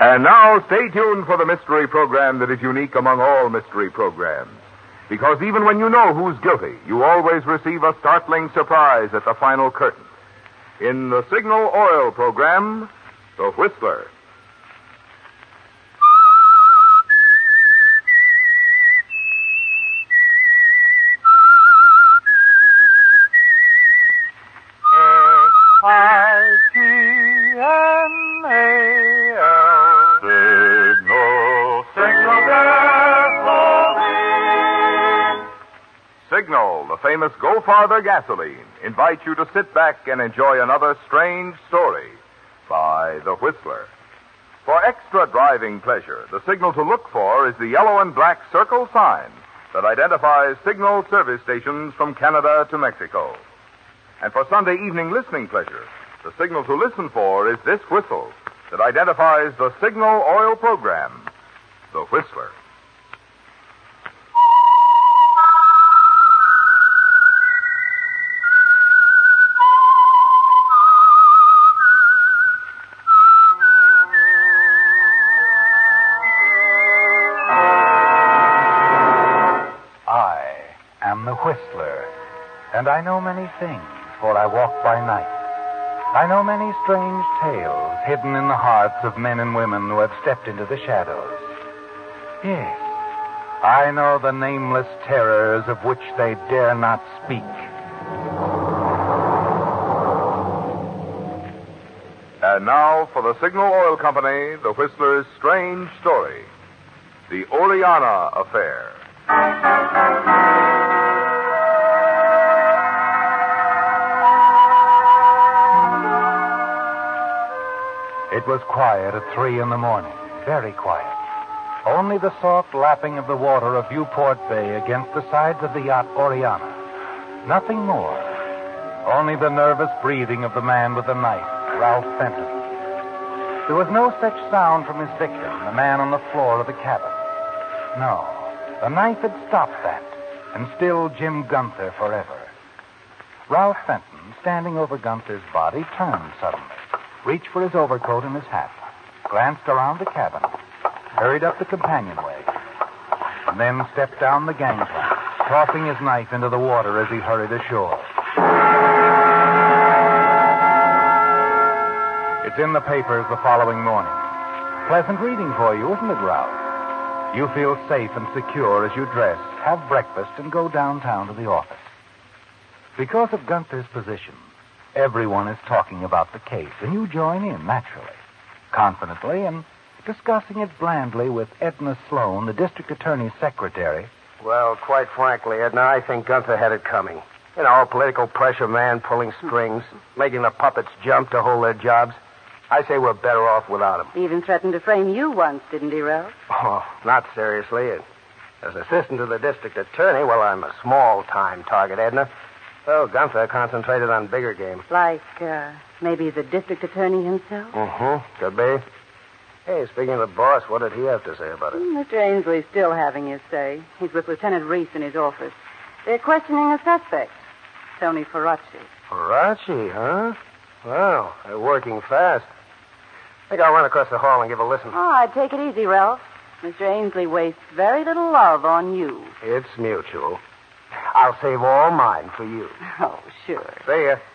And now, stay tuned for the mystery program that is unique among all mystery programs. Because even when you know who's guilty, you always receive a startling surprise at the final curtain. In the Signal Oil program, The Whistler. Signal, the famous Go Farther gasoline, invites you to sit back and enjoy another strange story by The Whistler. For extra driving pleasure, the signal to look for is the yellow and black circle sign that identifies Signal service stations from Canada to Mexico. And for Sunday evening listening pleasure, the signal to listen for is this whistle that identifies the Signal Oil program, The Whistler. Whistler, and I know many things, for I walk by night. I know many strange tales hidden in the hearts of men and women who have stepped into the shadows. Yes, I know the nameless terrors of which they dare not speak. And now, for the Signal Oil Company, the Whistler's strange story, The Oriana Affair. It was quiet at 3 a.m, very quiet. Only the soft lapping of the water of Viewport Bay against the sides of the yacht Oriana. Nothing more. Only the nervous breathing of the man with the knife, Ralph Fenton. There was no such sound from his victim, the man on the floor of the cabin. No, the knife had stopped that and stilled Jim Gunther forever. Ralph Fenton, standing over Gunther's body, turned suddenly, reached for his overcoat and his hat, glanced around the cabin, hurried up the companionway, and then stepped down the gangplank, tossing his knife into the water as he hurried ashore. It's in the papers the following morning. Pleasant reading for you, isn't it, Ralph? You feel safe and secure as you dress, have breakfast, and go downtown to the office. Because of Gunther's position, everyone is talking about the case, and you join in, naturally, confidently, and discussing it blandly with Edna Sloan, the district attorney's secretary. Well, quite frankly, Edna, I think Gunther had it coming. You know, a political pressure man pulling strings, making the puppets jump to hold their jobs. I say we're better off without him. He even threatened to frame you once, didn't he, Ralph? Oh, not seriously. As assistant to the district attorney, well, I'm a small-time target, Edna. So Gunther concentrated on bigger game. Like, maybe the district attorney himself? Could be. Hey, speaking of the boss, what did he have to say about it? Mr. Ainsley's still having his say. He's with Lieutenant Reese in his office. They're questioning a suspect, Tony Ferracci. Ferracci, huh? Well, they're working fast. I think I'll run across the hall and give a listen. Oh, take it easy, Ralph. Mr. Ainsley wastes very little love on you. It's mutual. I'll save all mine for you. Oh, sure. See ya.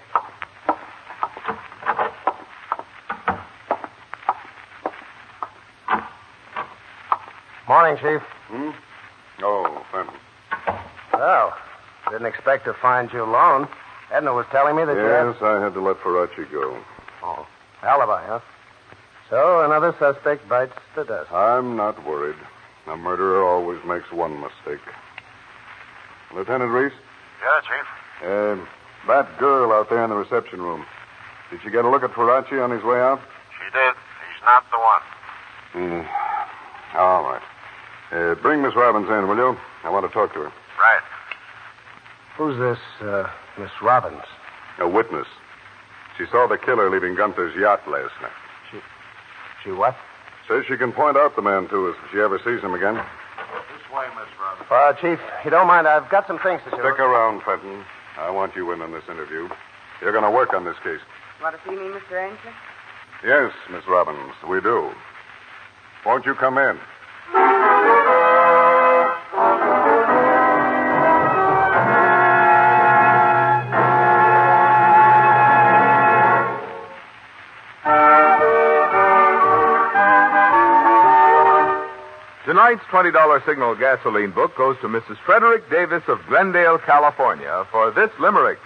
Morning, Chief. Oh, Fenton. Well, didn't expect to find you alone. Edna was telling me that you had... Yes, I had to let Ferracci go. Oh, alibi, huh? So another suspect bites the dust. I'm not worried. A murderer always makes one mistake. Lieutenant Reese? Yeah, Chief. That girl out there in the reception room. Did she get a look at Ferracci on his way out? She did. He's not the one. All right. Bring Miss Robbins in, will you? I want to talk to her. Right. Who's this, Miss Robbins? A witness. She saw the killer leaving Gunther's yacht last night. She what? Says she can point out the man to us if she ever sees him again. This way, Miss Robbins. Chief, you don't mind, I've got some things to show. Stick around, Fenton. I want you in on this interview. You're going to work on this case. Want to see me, Mr. Ainsley? Yes, Miss Robbins, we do. Won't you come in? Tonight's $20 Signal gasoline book goes to Mrs. Frederick Davis of Glendale, California, for this limerick.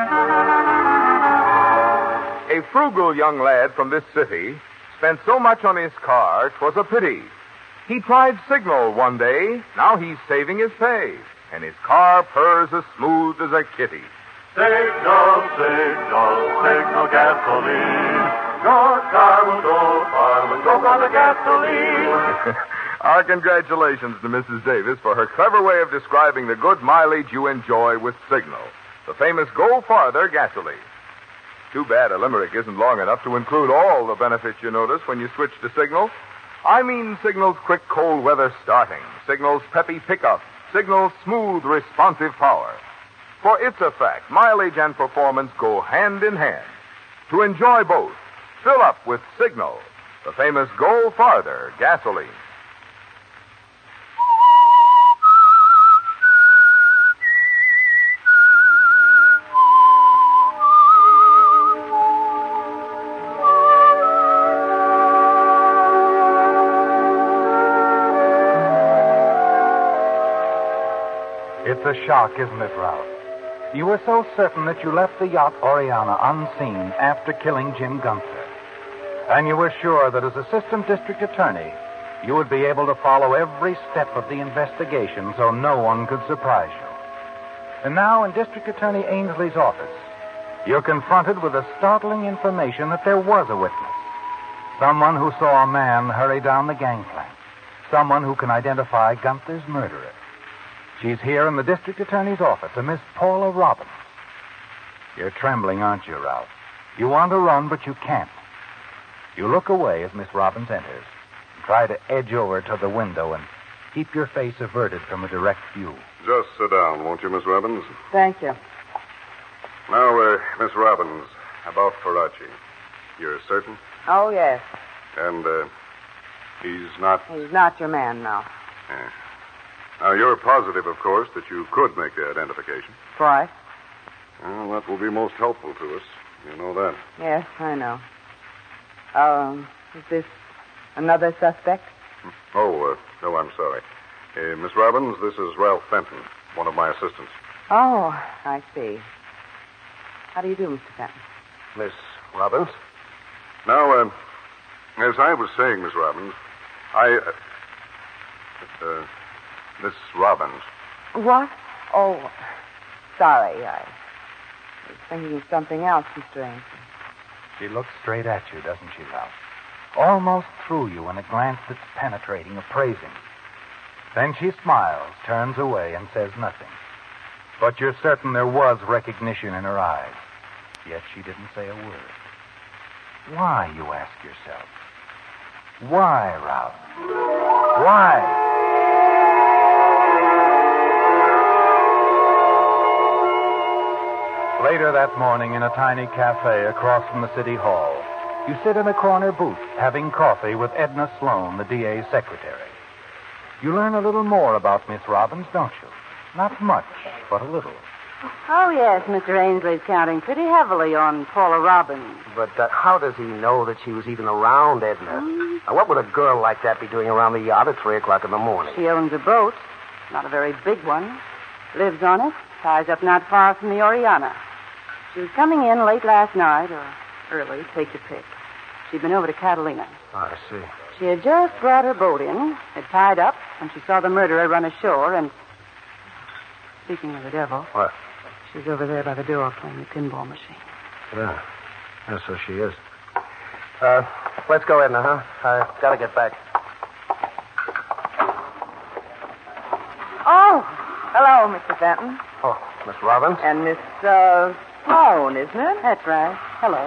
A frugal young lad from this city spent so much on his car, 'twas a pity. He tried Signal one day, now he's saving his pay, and his car purrs as smooth as a kitty. Signal, signal, signal gasoline. Your car will go far when goes on the gasoline. Our congratulations to Mrs. Davis for her clever way of describing the good mileage you enjoy with Signal, the famous Go Farther gasoline. Too bad a limerick isn't long enough to include all the benefits you notice when you switch to Signal. I mean Signal's quick cold weather starting, Signal's peppy pickup, Signal's smooth responsive power. For it's a fact, mileage and performance go hand in hand. To enjoy both, fill up with Signal, the famous Go Farther gasoline. It's a shock, isn't it, Ralph? You were so certain that you left the yacht Oriana unseen after killing Jim Gunther. And you were sure that as assistant district attorney, you would be able to follow every step of the investigation so no one could surprise you. And now, in District Attorney Ainsley's office, you're confronted with the startling information that there was a witness. Someone who saw a man hurry down the gangplank. Someone who can identify Gunther's murderer. She's here in the district attorney's office, a Miss Paula Robbins. You're trembling, aren't you, Ralph? You want to run, but you can't. You look away as Miss Robbins enters. Try to edge over to the window and keep your face averted from a direct view. Just sit down, won't you, Miss Robbins? Thank you. Now, Miss Robbins, about Faraci. You're certain? Oh, yes. And, he's not... He's not your man now. Now, you're positive, of course, that you could make the identification. Twice? Well, that will be most helpful to us. You know that. Yes, I know. Is this another suspect? Oh, no, I'm sorry. Miss Robbins, this is Ralph Fenton, one of my assistants. Oh, I see. How do you do, Mr. Fenton? Miss Robbins? Now, as I was saying, Miss Robbins, Miss Robbins. What? Oh, sorry. I was thinking of something else, Mr. Ainsley. She looks straight at you, doesn't she, Ralph? Almost through you in a glance that's penetrating, appraising. Then she smiles, turns away, and says nothing. But you're certain there was recognition in her eyes. Yet she didn't say a word. Why, you ask yourself? Why, Ralph? Why? Later that morning in a tiny cafe across from the city hall, you sit in a corner booth having coffee with Edna Sloan, the DA's secretary. You learn a little more about Miss Robbins, don't you? Not much, but a little. Oh, yes, Mr. Ainsley's counting pretty heavily on Paula Robbins. But how does he know that she was even around, Edna? Now, what would a girl like that be doing around the yacht at 3 o'clock in the morning? She owns a boat, not a very big one. Lives on it, ties up not far from the Oriana. She was coming in late last night, or early, take your pick. She'd been over to Catalina. Oh, I see. She had just brought her boat in, had tied up, when she saw the murderer run ashore, and... Speaking of the devil... What? She's over there by the door playing the pinball machine. Yeah. Yeah, so she is. Let's go, Edna, huh? I gotta get back. Oh, hello, Mr. Fenton. Oh, Miss Robbins? And Miss, Sloan, isn't it? That's right. Hello.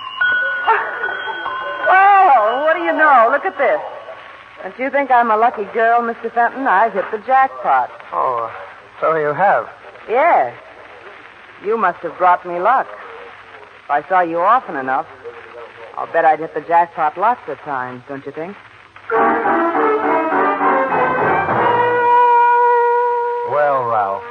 Oh, what do you know? Look at this. Don't you think I'm a lucky girl, Mr. Fenton? I've hit the jackpot. Oh, so you have. Yes. You must have brought me luck. If I saw you often enough, I'll bet I'd hit the jackpot lots of times, don't you think?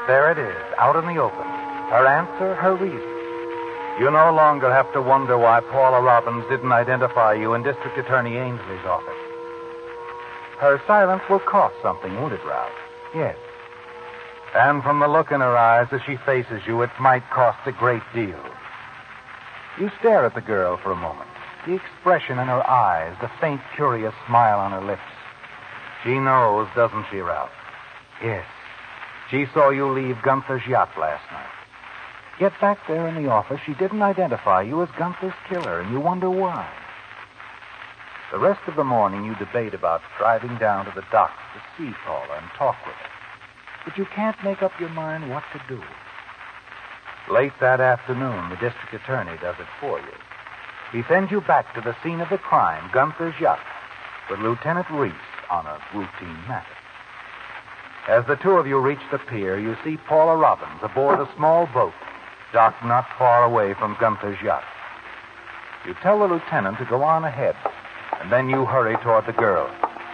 There it is, out in the open. Her answer, her reason. You no longer have to wonder why Paula Robbins didn't identify you in District Attorney Ainsley's office. Her silence will cost something, won't it, Ralph? Yes. And from the look in her eyes as she faces you, it might cost a great deal. You stare at the girl for a moment. The expression in her eyes, the faint, curious smile on her lips. She knows, doesn't she, Ralph? Yes. She saw you leave Gunther's yacht last night. Yet back there in the office, she didn't identify you as Gunther's killer, and you wonder why. The rest of the morning, you debate about driving down to the docks to see Paula and talk with her. But you can't make up your mind what to do. Late that afternoon, the district attorney does it for you. He sends you back to the scene of the crime, Gunther's yacht, with Lieutenant Reese on a routine matter. As the two of you reach the pier, you see Paula Robbins aboard a small boat, docked not far away from Gunther's yacht. You tell the lieutenant to go on ahead, and then you hurry toward the girl.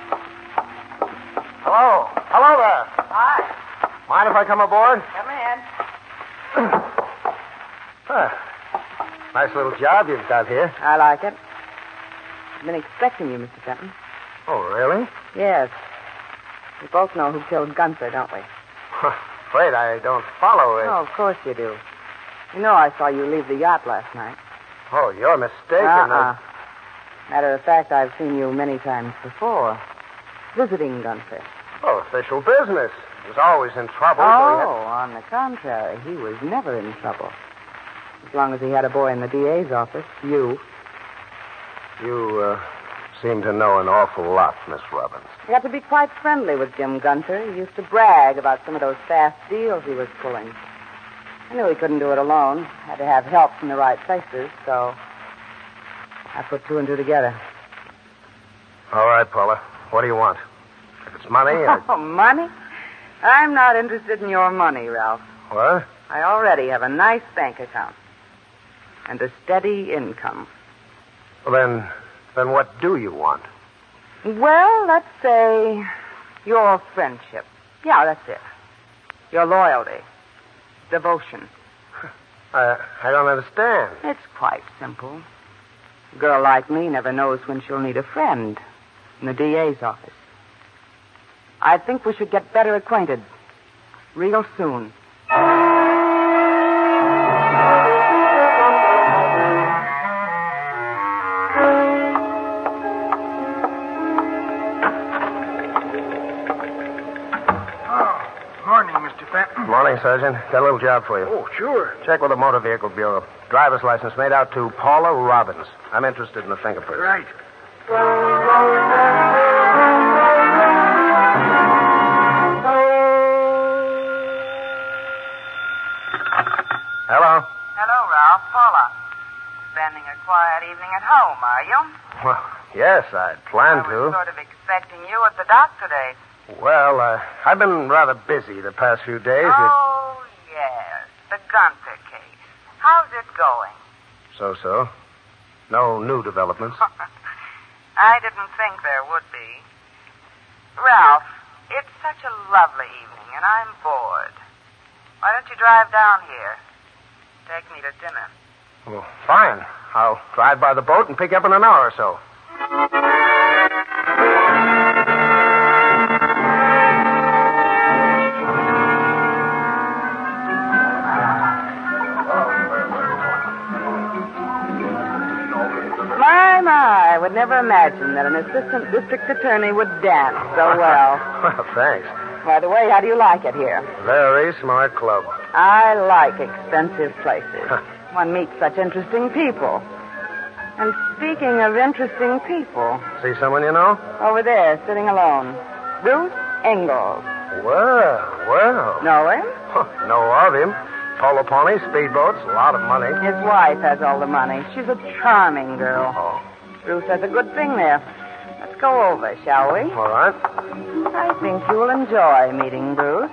Hello. Hello there. Hi. Mind if I come aboard? Come in. Nice little job you've got here. I like it. I've been expecting you, Mr. Fenton. Oh, really? Yes. We both know who killed Gunther, don't we? Afraid I don't follow it. Oh, of course you do. You know I saw you leave the yacht last night. Oh, you're mistaken. Matter of fact, I've seen you many times before. Visiting Gunther. Oh, official business. He was always in trouble. On the contrary, he was never in trouble. As long as he had a boy in the DA's office, you. You seem to know an awful lot, Miss Robbins. I got to be quite friendly with Jim Gunther. He used to brag about some of those fast deals he was pulling. I knew he couldn't do it alone. Had to have help from the right places, so I put two and two together. All right, Paula. What do you want? If it's money, Oh, money? I'm not interested in your money, Ralph. What? I already have a nice bank account. And a steady income. Well, then what do you want? Well, let's say your friendship. Yeah, that's it. Your loyalty. Devotion. I don't understand. It's quite simple. A girl like me never knows when she'll need a friend in the DA's office. I think we should get better acquainted real soon. Morning, Sergeant. Got a little job for you. Oh, sure. Check with the Motor Vehicle Bureau. Driver's license made out to Paula Robbins. I'm interested in the fingerprints. Right. Hello? Hello, Ralph. Paula. Spending a quiet evening at home, are you? Well, yes, I'd planned I was to. sort of expecting you at the dock today. Well, I've been rather busy the past few days. Oh, yes. The Gunther case. How's it going? So. No new developments. I didn't think there would be. Ralph, it's such a lovely evening, and I'm bored. Why don't you drive down here? Take me to dinner. Well, fine. I'll drive by the boat and pick you up in an hour or so. I would never imagine that an assistant district attorney would dance so well. Well, thanks. By the way, how do you like it here? Very smart club. I like expensive places. One meets such interesting people. And speaking of interesting people... See someone you know? Over there, sitting alone. Bruce Ingalls. Well. Know him? Know of him. Polo ponies, speedboats, a lot of money. His wife has all the money. She's a charming girl. Oh. Bruce has a good thing there. Let's go over, shall we? All right. I think you'll enjoy meeting Bruce.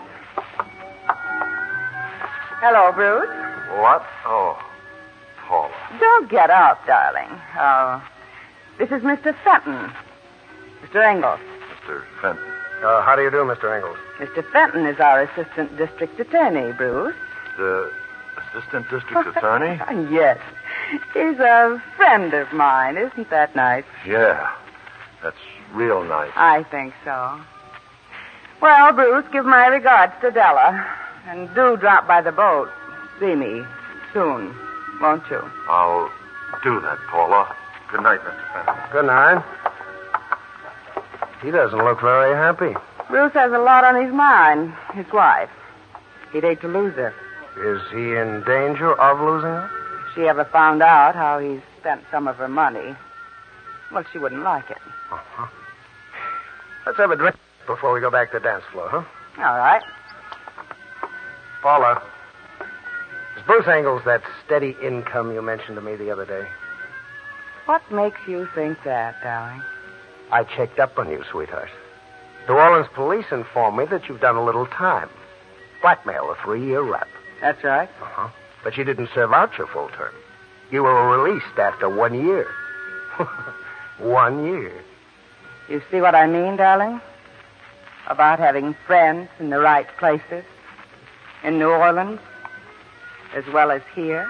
Hello, Bruce. What? Oh, Paula. Don't get up, darling. This is Mr. Fenton. Mr. Ingalls. Mr. Fenton. How do you do, Mr. Engels? Mr. Fenton is our assistant district attorney, Bruce. The assistant district attorney? Yes. He's a friend of mine. Isn't that nice? Yeah. That's real nice. I think so. Well, Bruce, give my regards to Della. And do drop by the boat. See me soon, won't you? I'll do that, Paula. Good night, Mr. Fenton. Good night. He doesn't look very happy. Bruce has a lot on his mind. His wife. He'd hate to lose her. Is he in danger of losing her? If she ever found out how he spent some of her money, well, she wouldn't like it. Uh-huh. Let's have a drink before we go back to the dance floor, huh? All right. Paula, is Bruce Engels that steady income you mentioned to me the other day? What makes you think that, darling? I checked up on you, sweetheart. New Orleans police informed me that you've done a little time. Blackmail, a 3-year rap. That's right. Uh-huh. But you didn't serve out your full term. You were released after 1 year. 1 year. You see what I mean, darling? About having friends in the right places. In New Orleans, as well as here.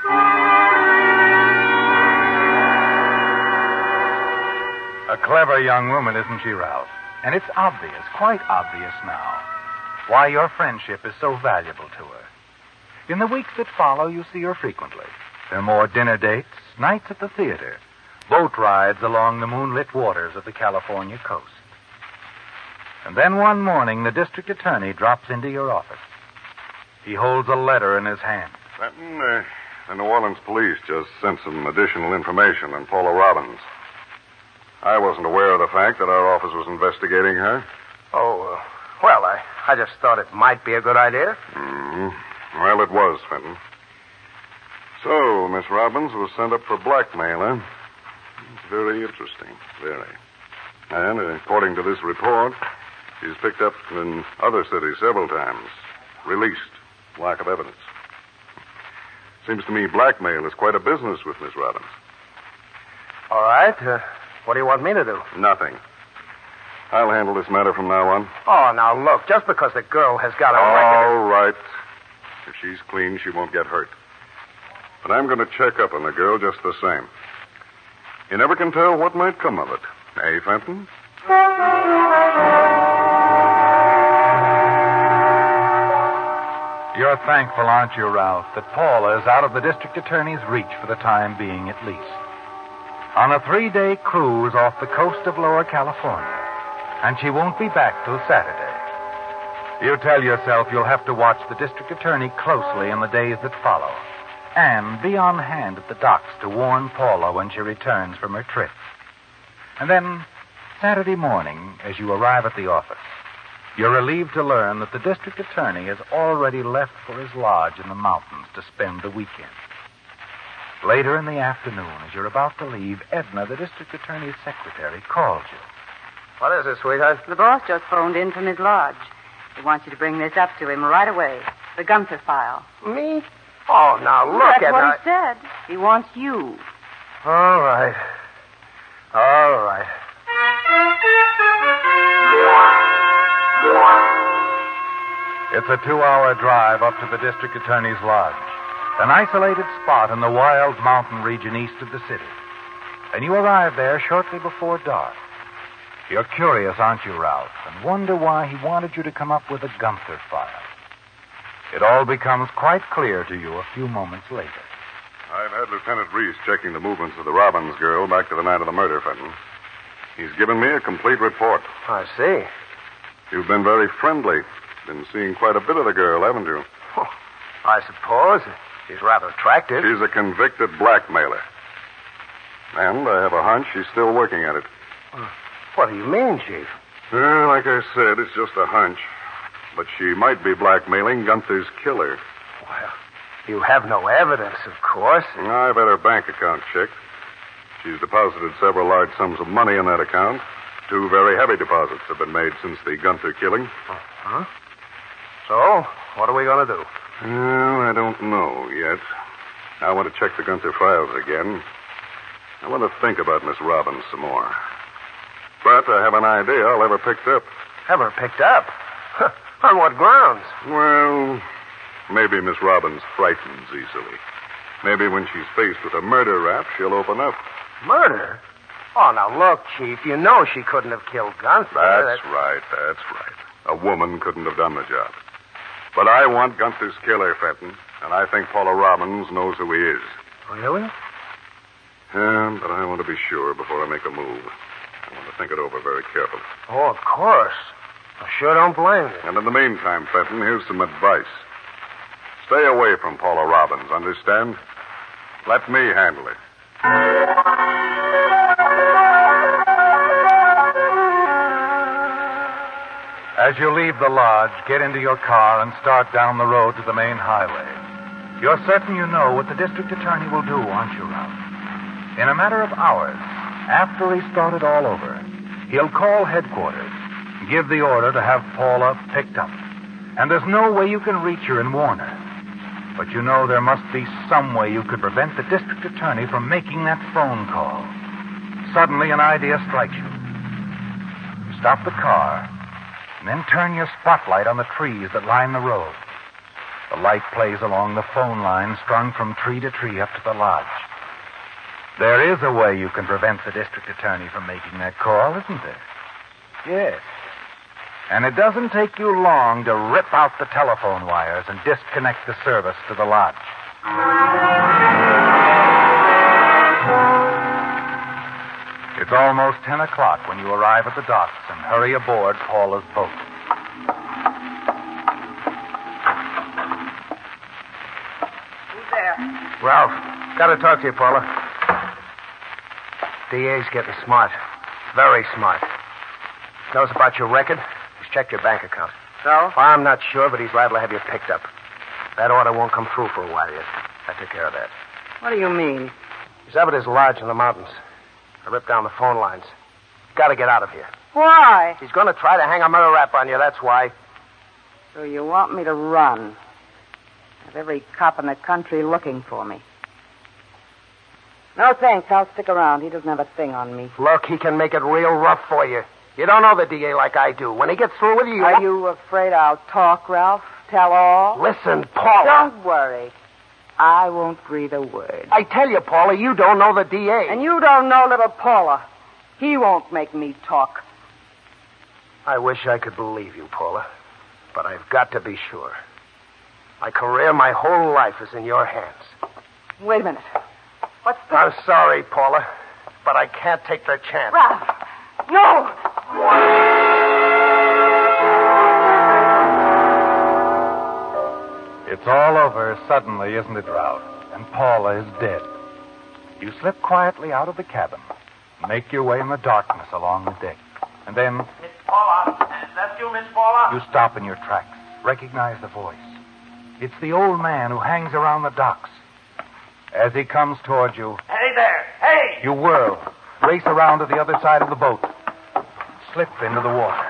A clever young woman, isn't she, Ralph? And it's obvious, quite obvious now, why your friendship is so valuable to her. In the weeks that follow, you see her frequently. There are more dinner dates, nights at the theater, boat rides along the moonlit waters of the California coast. And then one morning, the district attorney drops into your office. He holds a letter in his hand. Fenton, the New Orleans police just sent some additional information on Paula Robbins. I wasn't aware of the fact that our office was investigating her. Oh, well, I just thought it might be a good idea. Mm-hmm. Well, it was, Fenton. So, Miss Robbins was sent up for blackmail, huh? Very interesting, very. And according to this report, she's picked up in other cities several times. Released. Lack of evidence. Seems to me blackmail is quite a business with Miss Robbins. All right. What do you want me to do? Nothing. I'll handle this matter from now on. Oh, now, look, just because the girl has got a record... All right. If she's clean, she won't get hurt. But I'm going to check up on the girl just the same. You never can tell what might come of it. Eh, Fenton? You're thankful, aren't you, Ralph, that Paula is out of the district attorney's reach for the time being, at least. On a 3-day cruise off the coast of Lower California, and she won't be back till Saturday. You tell yourself you'll have to watch the district attorney closely in the days that follow, and be on hand at the docks to warn Paula when she returns from her trip. And then, Saturday morning, as you arrive at the office, you're relieved to learn that the district attorney has already left for his lodge in the mountains to spend the weekend. Later in the afternoon, as you're about to leave, Edna, the district attorney's secretary, calls you. What is it, sweetheart? The boss just phoned in from his lodge. He wants you to bring this up to him right away. The Gunther file. Me? Oh, now, look, That's Edna. what he said. He wants you. All right. All right. It's a 2-hour drive up to the district attorney's lodge, an isolated spot in the wild mountain region east of the city. And you arrive there shortly before dark. You're curious, aren't you, Ralph, and wonder why he wanted you to come up with a Gunther file. It all becomes quite clear to you a few moments later. I've had Lieutenant Reese checking the movements of the Robbins girl back to the night of the murder, Fenton. He's given me a complete report. I see. You've been very friendly. Been seeing quite a bit of the girl, haven't you? Oh, I suppose. She's rather attractive. She's a convicted blackmailer. And I have a hunch she's still working at it. What do you mean, Chief? Well, like I said, it's just a hunch. But she might be blackmailing Gunther's killer. Well, you have no evidence, of course. I've had her bank account checked. She's deposited several large sums of money in that account. 2 very heavy deposits have been made since the Gunther killing. Uh-huh. So, what are we going to do? Well, I don't know yet. I want to check the Gunther files again. I want to think about Miss Robbins some more. But I have an idea I'll have her picked up. Have her picked up? On what grounds? Well, maybe Miss Robbins frightens easily. Maybe when she's faced with a murder rap, she'll open up. Murder? Oh, now look, Chief. You know she couldn't have killed Gunther. That's right. A woman couldn't have done the job. But I want Gunther's killer, Fenton, and I think Paula Robbins knows who he is. Really? Yeah, but I want to be sure before I make a move. I want to think it over very carefully. Oh, of course. I sure don't blame you. And in the meantime, Fenton, here's some advice. Stay away from Paula Robbins, understand? Let me handle it. As you leave the lodge, get into your car and start down the road to the main highway. You're certain you know what the district attorney will do, aren't you, Ralph? In a matter of hours, after he's thought it all over, he'll call headquarters, give the order to have Paula picked up. And there's no way you can reach her and warn her. But you know there must be some way you could prevent the district attorney from making that phone call. Suddenly, an idea strikes you. You stop the car, and then turn your spotlight on the trees that line the road. The light plays along the phone line strung from tree to tree up to the lodge. There is a way you can prevent the district attorney from making that call, isn't there? Yes. And it doesn't take you long to rip out the telephone wires and disconnect the service to the lodge. It's almost 10 o'clock when you arrive at the docks and hurry aboard Paula's boat. Who's there? Ralph, got to talk to you, Paula. DA's getting smart. Very smart. Knows about your record. He's checked your bank account. So? Well, I'm not sure, but he's liable to have you picked up. That order won't come through for a while yet. I took care of that. What do you mean? He's up at his lodge in the mountains. I ripped down the phone lines. Got to get out of here. Why? He's going to try to hang a murder rap on you, that's why. So you want me to run? Have every cop in the country looking for me. No thanks, I'll stick around. He doesn't have a thing on me. Look, he can make it real rough for you. You don't know the DA like I do. When he gets through with you... Are you afraid I'll talk, Ralph? Tell all? Listen, Paula. Don't worry. I won't breathe a word. I tell you, Paula, you don't know the DA. And you don't know little Paula. He won't make me talk. I wish I could believe you, Paula. But I've got to be sure. My career, my whole life is in your hands. Wait a minute. What's the... I'm sorry, Paula, but I can't take the chance. Ralph! No! It's all over suddenly, isn't it, Ralph? And Paula is dead. You slip quietly out of the cabin, make your way in the darkness along the deck, and then... Miss Paula. That's you, Miss Paula? You stop in your tracks, recognize the voice. It's the old man who hangs around the docks. As he comes toward you... Hey there! Hey! You whirl, race around to the other side of the boat, slip into the water.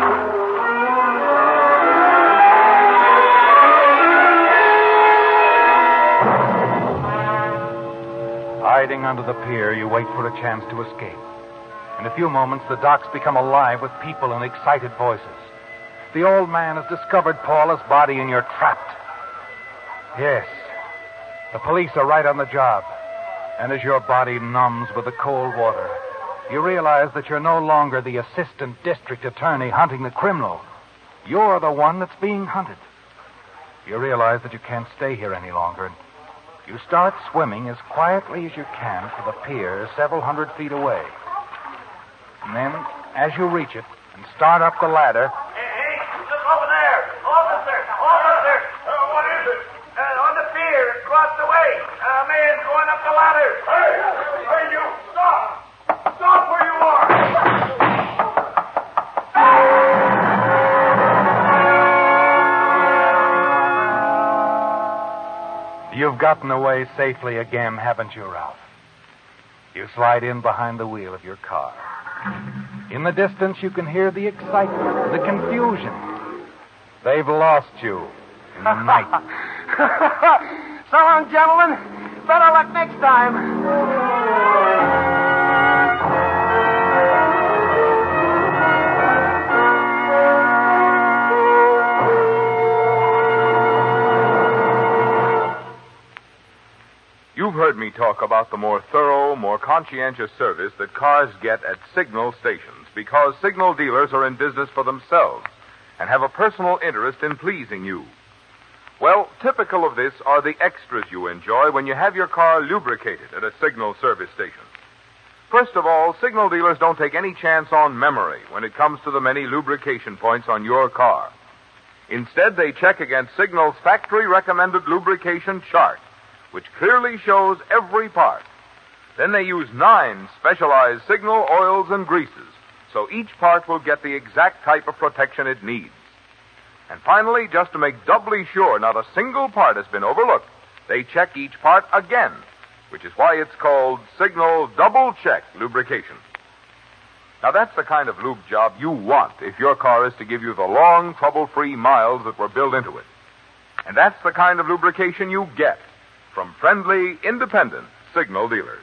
Hiding under the pier, you wait for a chance to escape. In a few moments, the docks become alive with people and excited voices. The old man has discovered Paula's body and you're trapped. Yes, the police are right on the job. And as your body numbs with the cold water, you realize that you're no longer the assistant district attorney hunting the criminal. You're the one that's being hunted. You realize that you can't stay here any longer, and you start swimming as quietly as you can to the pier several hundred feet away. And then, as you reach it and start up the ladder... Hey, look over there! Officer! What is it? On the pier, across the way. A man's going up the ladder. Hey, you! Stop! Stop where you are! You've gotten away safely again, haven't you, Ralph? You slide in behind the wheel of your car. In the distance, you can hear the excitement, the confusion. They've lost you in the night. So long, gentlemen. Better luck next time. me talk about the more thorough, more conscientious service that cars get at signal stations, because signal dealers are in business for themselves and have a personal interest in pleasing you. Well, typical of this are the extras you enjoy when you have your car lubricated at a signal service station. First of all, signal dealers don't take any chance on memory when it comes to the many lubrication points on your car. Instead, they check against Signal's factory-recommended lubrication chart, which clearly shows every part. Then they use 9 specialized Signal oils and greases, so each part will get the exact type of protection it needs. And finally, just to make doubly sure not a single part has been overlooked, they check each part again, which is why it's called Signal Double Check Lubrication. Now, that's the kind of lube job you want if your car is to give you the long, trouble-free miles that were built into it. And that's the kind of lubrication you get from friendly, independent Signal dealers.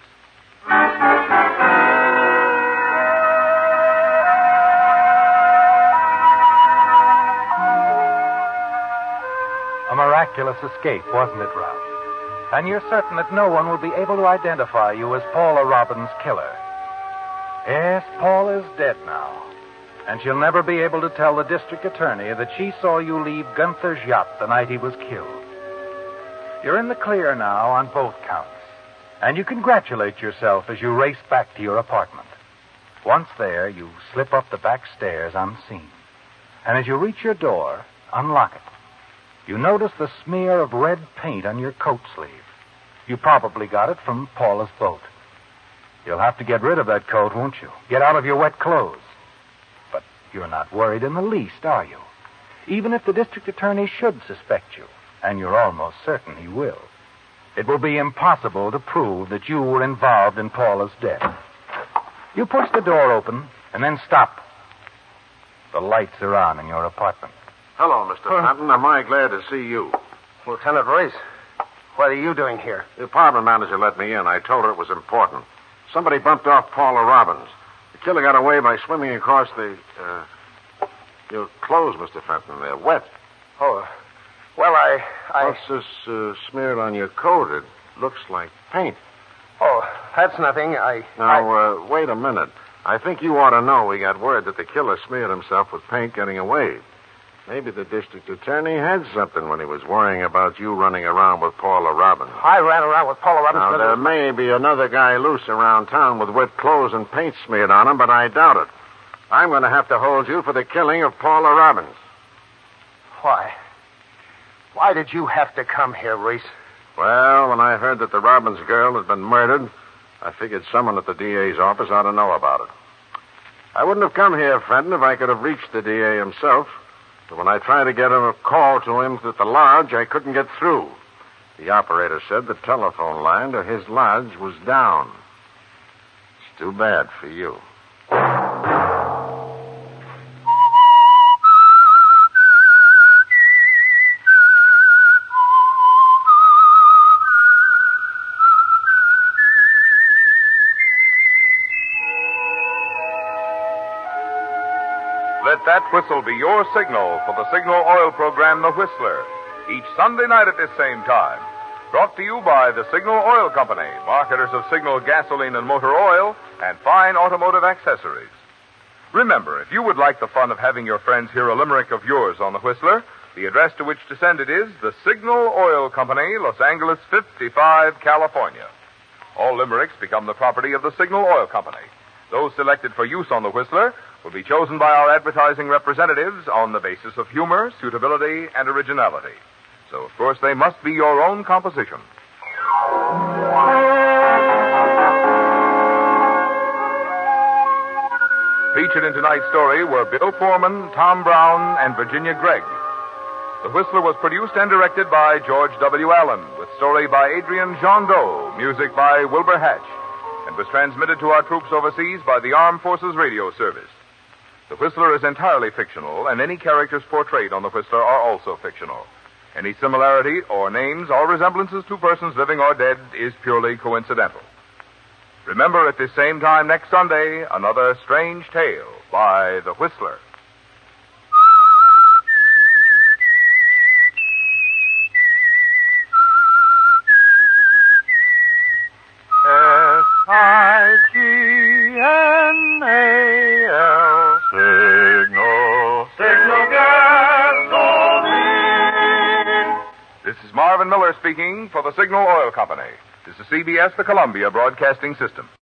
A miraculous escape, wasn't it, Ralph? And you're certain that no one will be able to identify you as Paula Robbins' killer. Yes, Paula is dead now, and she'll never be able to tell the district attorney that she saw you leave Gunther's yacht the night he was killed. You're in the clear now on both counts, and you congratulate yourself as you race back to your apartment. Once there, you slip up the back stairs unseen, and as you reach your door, unlock it. You notice the smear of red paint on your coat sleeve. You probably got it from Paula's boat. You'll have to get rid of that coat, won't you? Get out of your wet clothes. But you're not worried in the least, are you? Even if the district attorney should suspect you, and you're almost certain he will, it will be impossible to prove that you were involved in Paula's death. You push the door open and then stop. The lights are on in your apartment. Hello, Mr. Fenton. Am I glad to see you? Lieutenant Race, what are you doing here? The apartment manager let me in. I told her it was important. Somebody bumped off Paula Robbins. The killer got away by swimming across the, your clothes, Mr. Fenton. They're wet. Oh, well, I... What's this smeared on your coat? It looks like paint. Oh, that's nothing. Now, wait a minute. I think you ought to know we got word that the killer smeared himself with paint getting away. Maybe the district attorney had something when he was worrying about you running around with Paula Robbins. I ran around with Paula Robbins. Now, there may be another guy loose around town with wet clothes and paint smeared on him, but I doubt it. I'm going to have to hold you for the killing of Paula Robbins. Why? Why did you have to come here, Reese? Well, when I heard that the Robbins girl had been murdered, I figured someone at the DA's office ought to know about it. I wouldn't have come here, Fenton, if I could have reached the DA himself. But when I tried to get a call to him at the lodge, I couldn't get through. The operator said the telephone line to his lodge was down. It's too bad for you. Let that whistle be your signal for the Signal Oil program, The Whistler, each Sunday night at this same time. Brought to you by the Signal Oil Company, marketers of Signal gasoline and motor oil and fine automotive accessories. Remember, if you would like the fun of having your friends hear a limerick of yours on The Whistler, the address to which to send it is the Signal Oil Company, Los Angeles 55, California. All limericks become the property of the Signal Oil Company. Those selected for use on The Whistler will be chosen by our advertising representatives on the basis of humor, suitability, and originality. So, of course, they must be your own composition. Featured in tonight's story were Bill Foreman, Tom Brown, and Virginia Gregg. The Whistler was produced and directed by George W. Allen, with story by Adrian Jondeau, music by Wilbur Hatch, and was transmitted to our troops overseas by the Armed Forces Radio Service. The Whistler is entirely fictional, and any characters portrayed on The Whistler are also fictional. Any similarity or names or resemblances to persons living or dead is purely coincidental. Remember, at this same time next Sunday, another strange tale by The Whistler. Marvin Miller speaking for the Signal Oil Company. This is CBS, the Columbia Broadcasting System.